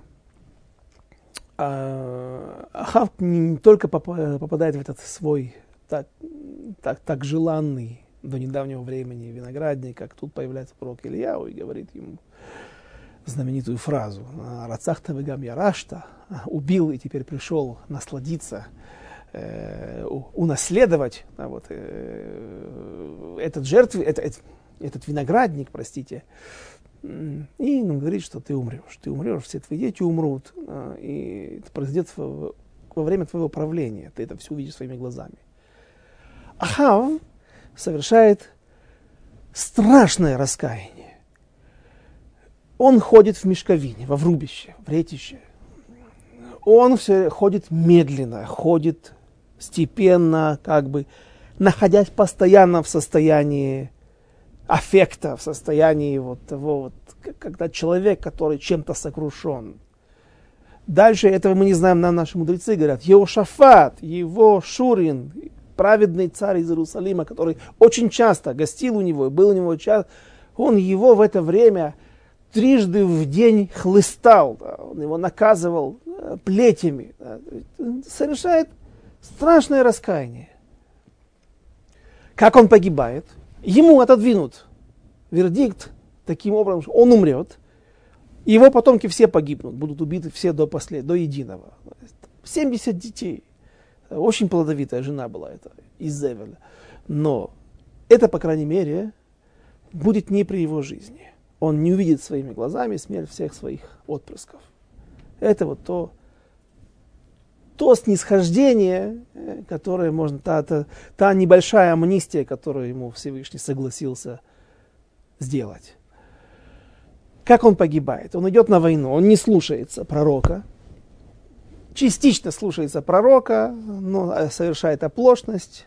э, Ахав не только попадает в этот свой так, так, так желанный до недавнего времени виноградник, как тут появляется пророк Ильяу и говорит ему знаменитую фразу «Рацахта вегам ярашта», убил и теперь пришел насладиться, э, унаследовать да, вот, э, этот жертв, это, это, этот виноградник, простите, и он говорит, что ты умрешь, ты умрешь, все твои дети умрут, э, и это произойдет во, во время твоего правления, ты это все увидишь своими глазами. Ахав совершает страшное раскаяние. Он ходит в мешковине, во врубище, в ретище. Он все ходит медленно, ходит степенно, как бы находясь постоянно в состоянии аффекта, в состоянии вот того, вот, когда человек, который чем-то сокрушен. Дальше этого мы не знаем, нам наши мудрецы говорят. Йеошафат, его Шурин, праведный царь из Иерусалима, который очень часто гостил у него, был у него часто, он его в это время трижды в день хлыстал, да, он его наказывал да, плетями, да, совершает страшное раскаяние. Как он погибает? Ему отодвинут вердикт таким образом, что он умрет, и его потомки все погибнут, будут убиты все до, послед... до единого. семьдесят детей. Очень плодовитая жена была эта, Изевель. Но это, по крайней мере, будет не при его жизни. Он не увидит своими глазами смерть всех своих отпрысков. Это вот то, то снисхождение, которое можно, та, та, та небольшая амнистия, которую ему Всевышний согласился сделать. Как он погибает? Он идет на войну, он не слушается пророка, частично слушается пророка, но совершает оплошность.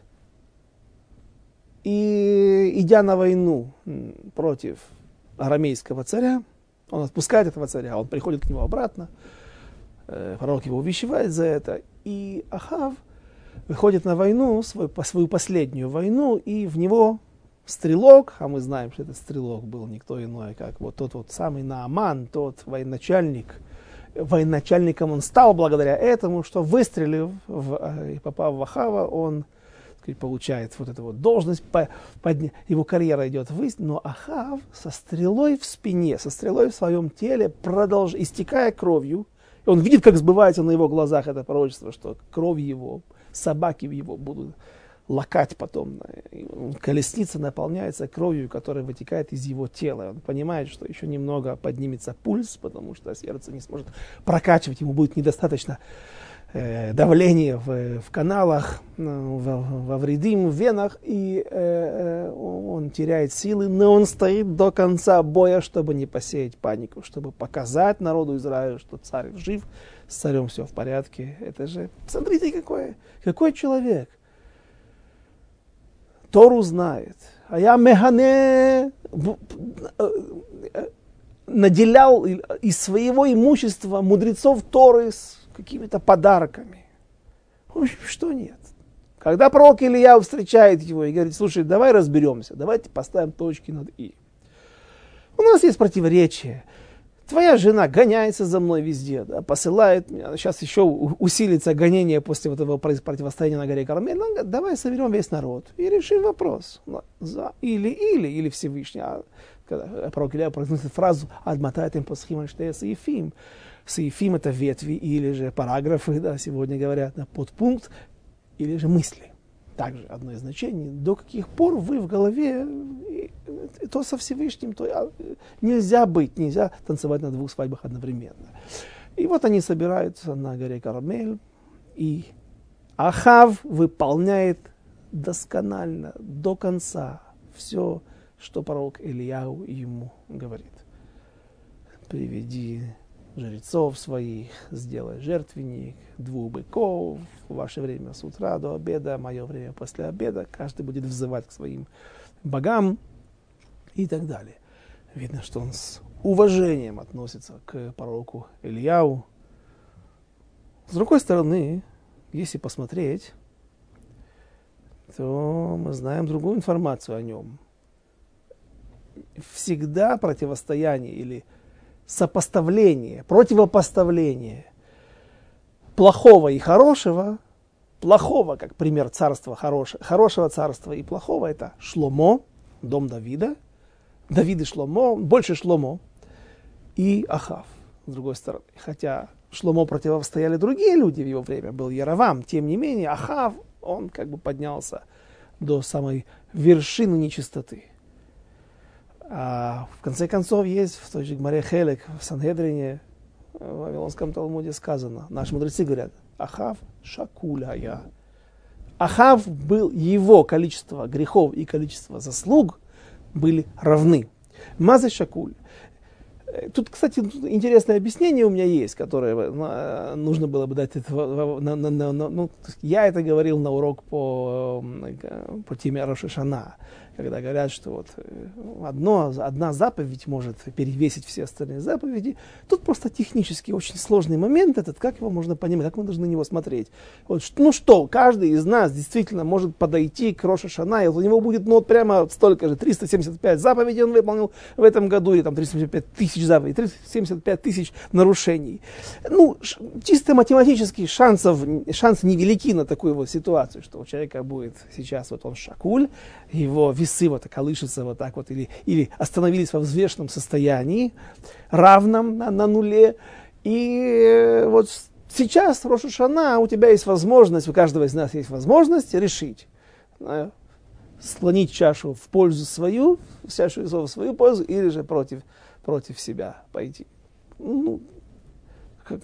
И идя на войну против арамейского царя, он отпускает этого царя, он приходит к нему обратно, пророк его увещевает за это, и Ахав выходит на войну, свой, свою последнюю войну, и в него стрелок, а мы знаем, что этот стрелок был никто иной, как вот тот вот самый Нааман, тот военачальник. Военачальником он стал благодаря этому, что выстрелив в, и попав в Ахава, он получает вот эту вот должность, по, под, его карьера идет ввысь, но Ахав со стрелой в спине, со стрелой в своем теле, продолж, истекая кровью, и он видит, как сбывается на его глазах это пророчество, что кровь его, собаки его будут лакать потом. Колесница наполняется кровью, которая вытекает из его тела. Он понимает, что еще немного поднимется пульс, потому что сердце не сможет прокачивать, ему будет недостаточно давление в, в каналах, во, во вредим, в венах, и э, он теряет силы, но он стоит до конца боя, чтобы не посеять панику, чтобы показать народу Израиля, что царь жив, с царем все в порядке. Это же, смотрите, какой, какой человек. Тору знает. А я механе наделял из своего имущества мудрецов Торы с какими-то подарками. В общем, что нет. Когда пророк Илья встречает его и говорит: слушай, давай разберемся, давайте поставим точки над «и». У нас есть противоречие. Твоя жена гоняется за мной везде, да, посылает меня. Сейчас еще усилится гонение после вот этого противостояния на горе Кармель. Он говорит: давай соберем весь народ и решим вопрос. За или, или, или Всевышний. А когда пророк Илья произносит фразу «Адматайтем посхим штея саифим». Саифим — это ветви или же параграфы, да, сегодня говорят, да, подпункт, или же мысли. Также одно из значений. До каких пор вы в голове, то со Всевышним, то нельзя быть, нельзя танцевать на двух свадьбах одновременно. И вот они собираются на горе Кармель, и Ахав выполняет досконально, до конца все, что пророк Ильяу ему говорит. Приведи жрецов своих, сделай жертвенник, двух быков, в ваше время с утра до обеда, мое время после обеда, каждый будет взывать к своим богам и так далее. Видно, что он с уважением относится к пророку Ильяу. С другой стороны, если посмотреть, то мы знаем другую информацию о нем. Всегда противостояние или сопоставление, противопоставление плохого и хорошего, плохого, как пример царства, хорош, хорошего царства и плохого, это Шломо, дом Давида, Давид и Шломо, больше Шломо, и Ахав, с другой стороны. Хотя Шломо противостояли другие люди в его время, был Яровам, тем не менее Ахав, он как бы поднялся до самой вершины нечистоты. А в конце концов есть в той же Гмаре Хелек, в Сангедрине, в Вавилонском Талмуде сказано, наши мудрецы говорят, Ахав шакуля. Ахав был, его количество грехов и количество заслуг были равны. Мазы шакуль. Тут, кстати, интересное объяснение у меня есть, которое нужно было бы дать. Это, на, на, на, ну, я это говорил на урок по, по теме Рош ха-Шана, когда говорят, что вот одно, одна заповедь может перевесить все остальные заповеди. Тут просто технически очень сложный момент этот, как его можно понимать, как мы должны на него смотреть. Вот, ну что, каждый из нас действительно может подойти к Рош ха-Шана, и у него будет ну, вот прямо столько же, триста семьдесят пять заповедей он выполнил в этом году, или там триста семьдесят пять тысяч заповедей, триста семьдесят пять тысяч нарушений. Ну, чисто математически шансов, шансы невелики на такую вот ситуацию, что у человека будет сейчас вот он шакуль, его весы вот колышутся вот так вот, или, или остановились во взвешенном состоянии, равном на, на нуле. И вот сейчас, Рош ха-Шана, у тебя есть возможность, у каждого из нас есть возможность решить, склонить чашу в пользу свою, чашу весов в свою пользу, или же против, против себя пойти. Ну, как...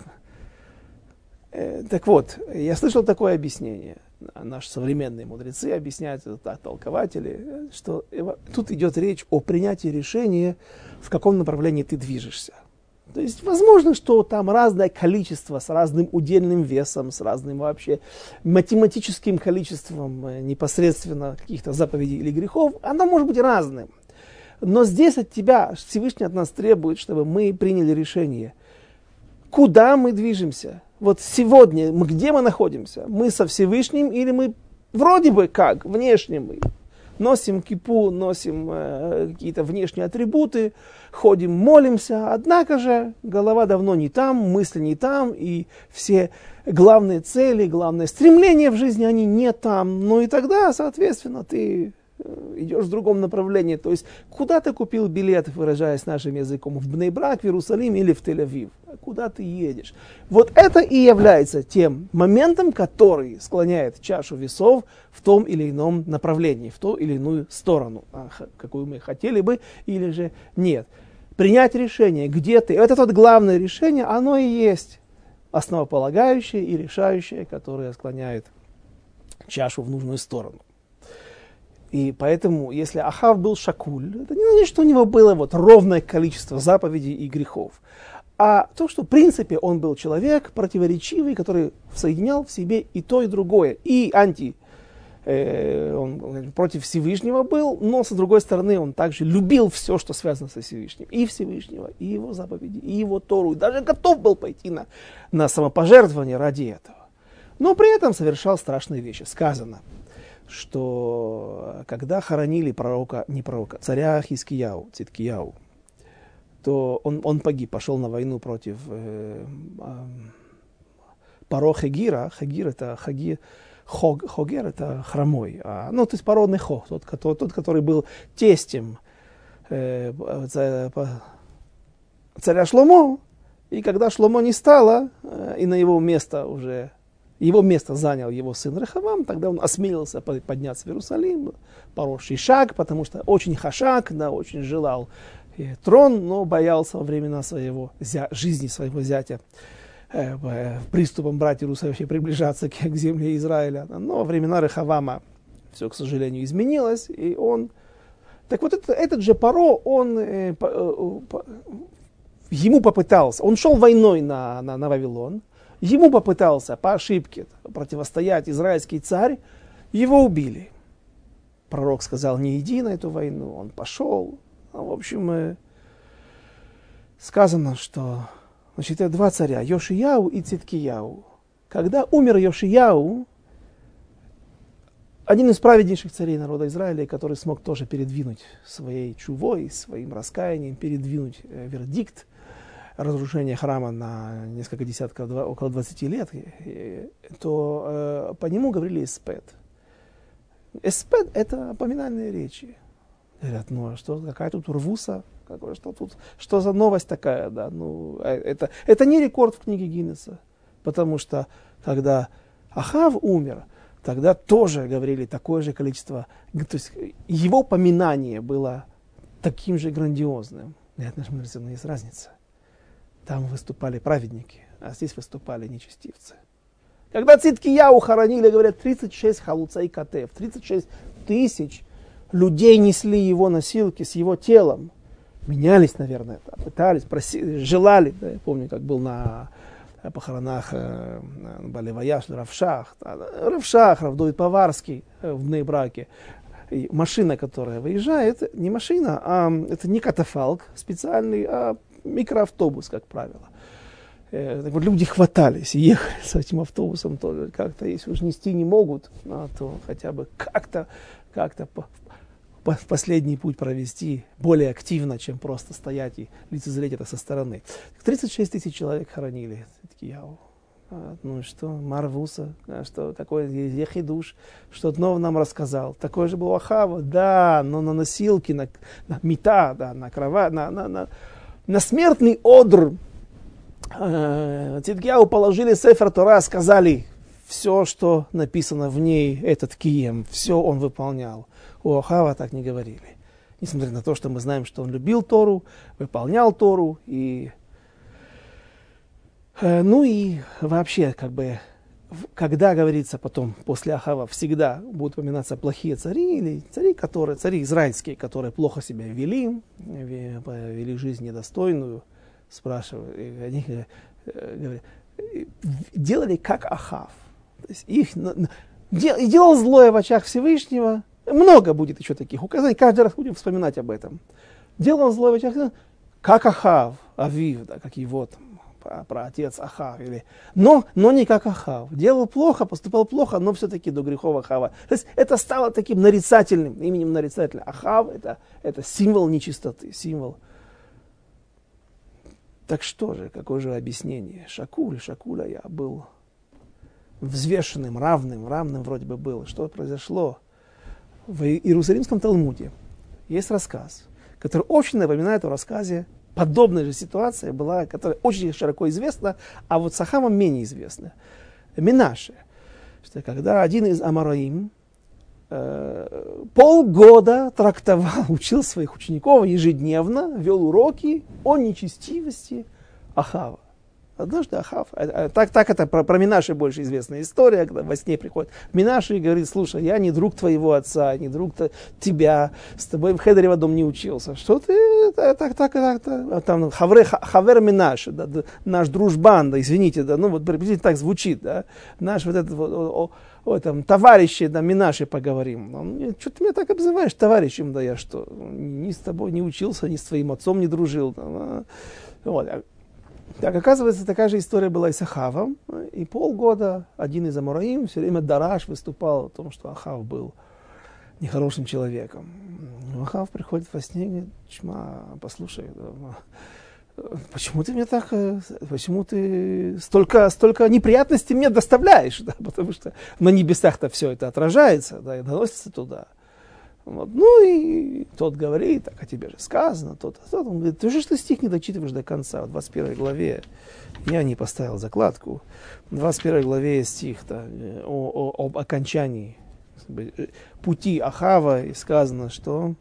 э, так вот, я слышал такое объяснение. Наши современные мудрецы объясняют это так, толкователи, что тут идет речь о принятии решения, в каком направлении ты движешься. То есть возможно, что там разное количество с разным удельным весом, с разным вообще математическим количеством непосредственно каких-то заповедей или грехов, оно может быть разным. Но здесь от тебя Всевышний от нас требует, чтобы мы приняли решение, куда мы движемся. Вот сегодня, мы, где мы находимся? Мы со Всевышним или мы вроде бы как, внешне мы носим кипу, носим э, какие-то внешние атрибуты, ходим, молимся, однако же голова давно не там, мысли не там, и все главные цели, главные стремления в жизни, они не там. Ну и тогда, соответственно, ты идешь в другом направлении. То есть, куда ты купил билет, выражаясь нашим языком, в Бней-Брак, в Иерусалим или в Тель-Авив? Куда ты едешь? Вот это и является тем моментом, который склоняет чашу весов в том или ином направлении, в ту или иную сторону, какую мы хотели бы, или же нет. Принять решение, где ты, это вот главное решение, оно и есть основополагающее и решающее, которое склоняет чашу в нужную сторону. И поэтому, если Ахав был шакуль, это не значит, что у него было вот ровное количество заповедей и грехов, а то, что в принципе он был человек противоречивый, который соединял в себе и то, и другое, и анти, э, он против Всевышнего был, но с другой стороны он также любил все, что связано со Всевышним, и Всевышнего, и его заповеди, и его Тору, и даже готов был пойти на, на самопожертвование ради этого. Но при этом совершал страшные вещи. Сказано, что когда хоронили пророка, не пророка, царя Хискияу, Циткияу, то он, он погиб, пошел на войну против э, э, Паро Хегира. Хегир это Хагир, Хог, Хогер это хромой. А, ну, то есть породный Хог, тот, тот, тот который был тестем э, царя Шломо. И когда Шломо не стало, э, и на его место уже Его место занял его сын Рехавам, тогда он осмелился подняться в Иерусалим, поросший шаг, потому что очень хашак, да, очень желал э, трон, но боялся во времена своего зя, жизни своего зятя э, э, приступом брать Иерусалим, вообще приближаться к, к земле Израиля. Но во времена Рехавама все, к сожалению, изменилось, и он... Так вот это, этот же Паро, он, э, по, э, по, ему попытался, он шел войной на, на, на Вавилон, ему попытался по ошибке противостоять израильский царь, его убили. Пророк сказал, не иди на эту войну, он пошел. А, в общем, э, сказано, что значит, это два царя, Йошияу и Циткияу. Когда умер Йошияу, один из праведнейших царей народа Израиля, который смог тоже передвинуть своей чувой, своим раскаянием, передвинуть э, вердикт разрушения храма на несколько десятков, около двадцати лет, э, то э, по нему говорили эспед. Эспед – это поминальные речи. Говорят, ну а что, какая тут урвуса? Какое, что тут, что за новость такая? Да? Ну, это, это не рекорд в книге Гиннесса, потому что когда Ахав умер, тогда тоже говорили такое же количество, то есть его поминание было таким же грандиозным. Нет, но есть разница. Там выступали праведники, а здесь выступали нечестивцы. Когда Циткияу хоронили, говорят, тридцать шесть халуцей катев, тридцать шесть тысяч людей несли его носилки с его телом. Менялись, наверное, пытались, просили, желали. Да, я помню, как был на похоронах э, Балеваяш, Равшах, Равшах, Равдовид Поварский э, в Бней-Браке. И машина, которая выезжает, не машина, а это не катафалк специальный, а микроавтобус, как правило. Э, так вот, люди хватались и ехали с этим автобусом тоже. Как-то, если уж нести не могут, а, то хотя бы как-то, как-то по, по, последний путь провести более активно, чем просто стоять и лицезреть это со стороны. тридцать шесть тысяч человек хоронили. Такие, а, ну что, Марвуса, а, что такое Ехидуш, что-то новое нам рассказал. Такое же было Ахава, да, но на носилки, на, на мета, да, на кровать, на, на, на, на смертный одр. Циткияу положили Сефер Тора, сказали, все, что написано в ней, этот кием, все он выполнял. У Ахава так не говорили. Несмотря на то, что мы знаем, что он любил Тору, выполнял Тору. И, э, ну и вообще, как бы, когда говорится потом, после Ахава, всегда будут упоминаться плохие цари, или цари, которые, цари израильские, которые плохо себя вели, вели жизнь недостойную, спрашивают, они э, говорят, делали как Ахав. То есть их, и делал злое в очах Всевышнего. Много будет еще таких указаний, каждый раз будем вспоминать об этом. Делал злое в очах, как Ахав, Авив, да, как его там, праотец Ахав. Или, но, но не как Ахав. Делал плохо, поступал плохо, но все-таки до грехов Ахава. То есть это стало таким нарицательным, именем нарицательным. Ахав это, это символ нечистоты, символ. Так что же, какое же объяснение? Шакуль, Шакуля я был взвешенным, равным, равным вроде бы был. Что произошло? В Иерусалимском Талмуде есть рассказ, который очень напоминает о рассказе. Подобная же ситуация была, которая очень широко известна, а вот с Ахавом менее известна. Минаше, что когда один из Амараим э, полгода трактовал, учил своих учеников ежедневно, вел уроки о нечестивости Ахава. Однажды Ахав, так, так это про, про Минаше больше известная история, когда во сне приходит Минаше и говорит, слушай, я не друг твоего отца, не друг тебя, с тобой в Хедере в одном не учился. Что ты так, так, так, так, так. Там Хавер, Хавер Минаше, да, да, наш дружбан, да, извините, да, ну вот приблизительно так звучит, да, наш вот этот вот, о, о, там, товарищи, да, Минаше поговорим. Он, что ты меня так обзываешь товарищем, да я что, ни с тобой не учился, ни с твоим отцом не дружил. Там, а. Вот. Так, оказывается, такая же история была и с Ахавом. И полгода один из Амораим все время Дараш выступал о том, что Ахав был нехорошим человеком. Ахав приходит во сне и говорит, чма, послушай, почему ты мне так, почему ты столько, столько неприятностей мне доставляешь? Да? Потому что на небесах-то все это отражается, да, и доносится туда. Вот. Ну и тот говорит, так о тебе же сказано, тот, тот. Он говорит, ты же что стих не дочитываешь до конца, в двадцать первой главе, я не поставил закладку, в двадцать первой главе стих-то о, о, об окончании пути Ахава, и сказано, что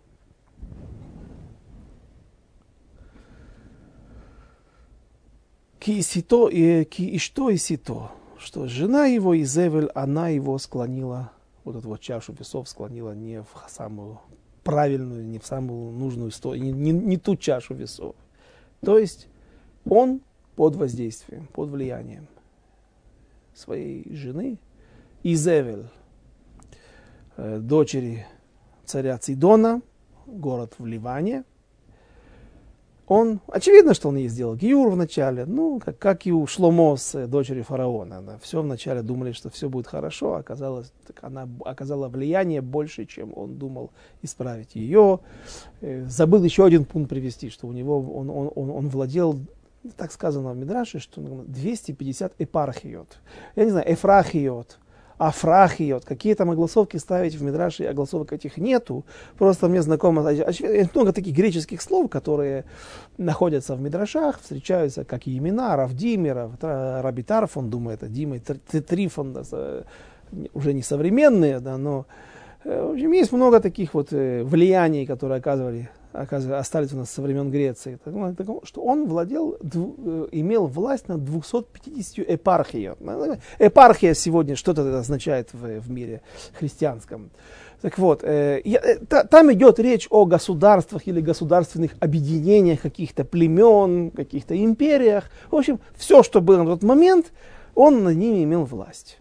ки сито и ки ишто и сито, что жена его Изевель, она его склонила вот эту вот чашу весов склонила не в самую правильную, не в самую нужную сторону, не, не, не ту чашу весов. То есть он под воздействием, под влиянием своей жены Изевель, э, дочери царя Цидона, город в Ливане. Он, очевидно, что он ей сделал гиюр вначале, ну, как, как и у Шломо с дочерью фараона. Да. Все вначале думали, что все будет хорошо, а оказалось, так она оказала влияние больше, чем он думал исправить ее. Э, забыл еще один пункт привести, что у него он, он, он, он владел, так сказано в Мидраше, что двести пятьдесят эпархиот. Я не знаю, эфрахиот, афрахиот, какие там огласовки ставить в Мидраше, огласовок этих нету. Просто мне знакомо много таких греческих слов, которые находятся в Мидрашах, встречаются как и имена Равдимира, Раби Тарфон, думаю, это Дима, Трифон, да, уже не современные, да, но в общем, есть много таких вот влияний, которые оказывали остались у нас со времен Греции, что он владел, имел власть над двумястами пятьюдесятью епархиями. Епархия сегодня что-то это означает в, в мире христианском. Так вот, э, я, та, там идет речь о государствах или государственных объединениях, каких-то племен, каких-то империях. В общем, все, что было на тот момент, он над ними имел власть.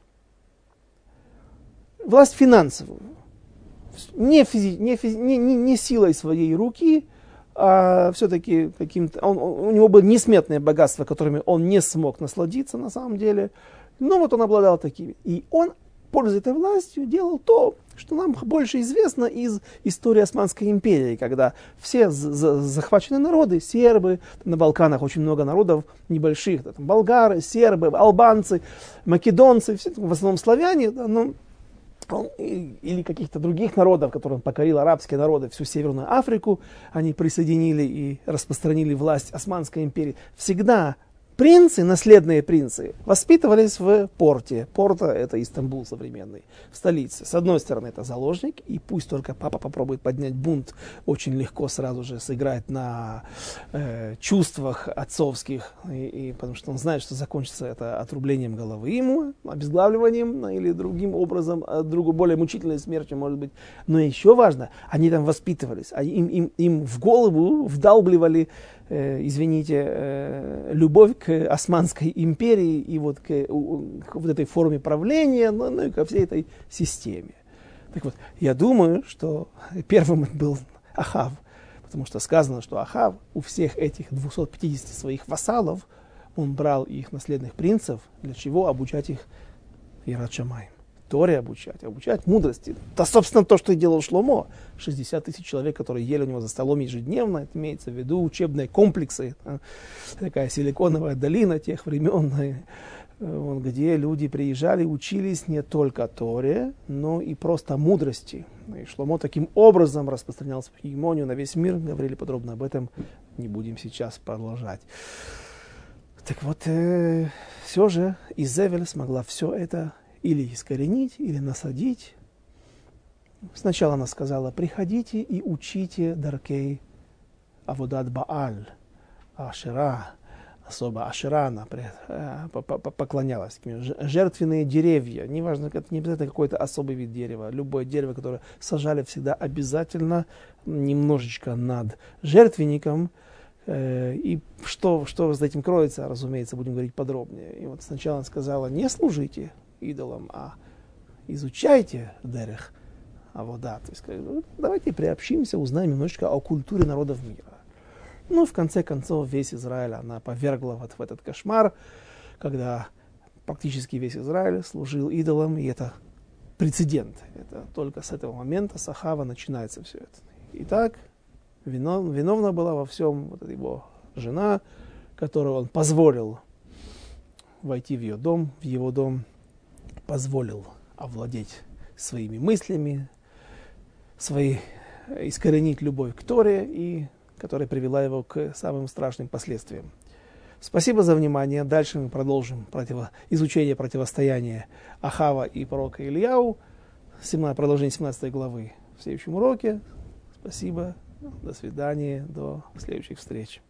Власть финансовую. Не, физи, не, физи, не, не, не силой своей руки, а все-таки каким-то... Он, он, у него было несметное богатство, которыми он не смог насладиться на самом деле. Но вот он обладал такими. И он, пользуясь этой властью, делал то, что нам больше известно из истории Османской империи, когда все захваченные народы, сербы, на Балканах очень много народов небольших, там, болгары, сербы, албанцы, македонцы, все, в основном славяне, да, но... Он, или каких-то других народов, которые он покорил, арабские народы, всю Северную Африку, они присоединили и распространили власть Османской империи. Всегда принцы, наследные принцы, воспитывались в порте. Порта — это Истамбул современный, в столице. С одной стороны, это заложник, и пусть только папа попробует поднять бунт, очень легко сразу же сыграть на э, чувствах отцовских, и, и, потому что он знает, что закончится это отрублением головы ему, обезглавливанием, ну, или другим образом, другу, более мучительной смертью, может быть. Но еще важно, они там воспитывались, а им, им, им в голову вдалбливали, извините, любовь к Османской империи и вот к, к вот этой форме правления, ну, ну и ко всей этой системе. Так вот, я думаю, что первым был Ахав, потому что сказано, что Ахав у всех этих двухсот пятидесяти своих вассалов, он брал их наследных принцев, для чего? Обучать их Ират Шамаим. Торе обучать, обучать мудрости. Это, собственно, то, что и делал Шломо. шестьдесят тысяч человек, которые ели у него за столом ежедневно, это имеется в виду учебные комплексы, такая силиконовая долина тех времен, где люди приезжали, учились не только Торе, но и просто мудрости. И Шломо таким образом распространял свою гегемонию на весь мир. Говорили подробно об этом, не будем сейчас продолжать. Так вот, э, все же Изевель смогла все это или искоренить, или насадить. Сначала она сказала: приходите и учите даркей аводат Бааль, Ашера, особо Ашера она поклонялась. Жертвенные деревья, неважно, это не обязательно какой-то особый вид дерева, любое дерево, которое сажали всегда обязательно немножечко над жертвенником. И что, что за этим кроется, разумеется, будем говорить подробнее. И вот сначала она сказала: не служите идолам, а изучайте дерех авода. То есть, ну, давайте приобщимся, узнаем немножечко о культуре народов мира. Ну, в конце концов, весь Израиль она повергла вот в этот кошмар, когда практически весь Израиль служил идолам, и это прецедент. Это только с этого момента, с Ахава, начинается все это. Итак, винов, виновна была во всем вот его жена, которую он позволил войти в ее дом, в его дом, позволил овладеть своими мыслями, своей, искоренить любовь к Торе, и которая привела его к самым страшным последствиям. Спасибо за внимание. Дальше мы продолжим противо... изучение противостояния Ахава и пророка Ильяу, продолжение семнадцатой главы в следующем уроке. Спасибо. До свидания. До следующих встреч.